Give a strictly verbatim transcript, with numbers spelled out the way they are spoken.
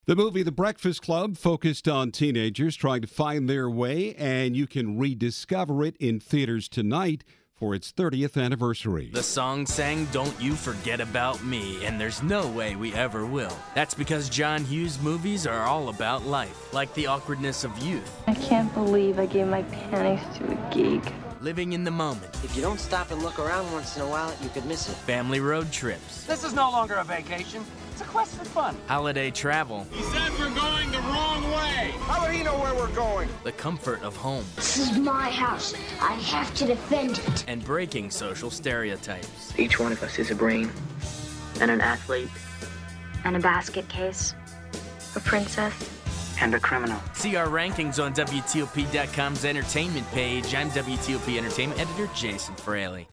The movie The Breakfast Club focused on teenagers trying to find their way, and you can rediscover it in theaters tonight for its thirtieth anniversary. The song sang "Don't You Forget About Me," and there's no way we ever will. That's because John Hughes movies are all about life, like the awkwardness of youth. I can't believe I gave my panties to a geek. Living in the moment. If you don't stop and look around once in a while, you could miss it. Family road trips. This is no longer a vacation. It's a quest for fun. Holiday travel. He said we're going the wrong way. How would he know where we're going? The comfort of home. This is my house. I have to defend it. And breaking social stereotypes. Each one of us is a brain and an athlete and a basket case, a princess, and a criminal. See our rankings on W T O P dot com's entertainment page. I'm W T O P Entertainment Editor Jason Fraley.